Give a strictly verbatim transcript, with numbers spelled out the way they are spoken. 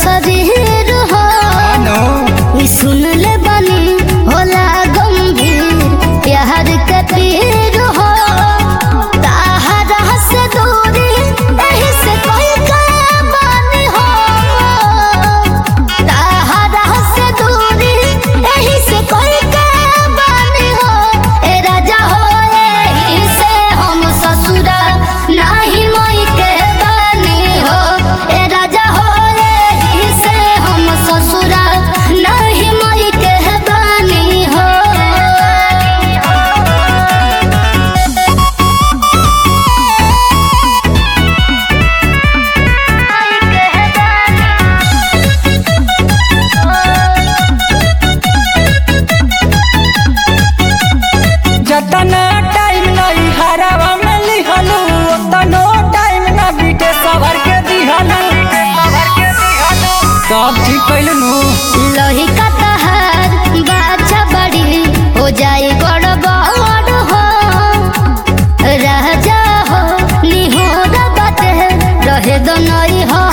शरीर हो सुन ले बनी होला गंभीर प्यार के पीर हो ताहरा से दूरी एही से कोई का बानी हो ताहरा से दूरी एही से कोई का बानी हो ए राजा हो एही से हम ससुरा नाही मोई के बानी हो ए राजा हो एही से हम ससुरा नाही मोई के बानी हो जतना टाइम नहीं हरावा में लिहलू उतनो टाइम ना बीते सवर के दिहलू सब ठीक कैलू लोही का तहार बाछा बड़ी हो जाए गड़बड़ हो राजा हो निहोरा बात रहे दो नई हो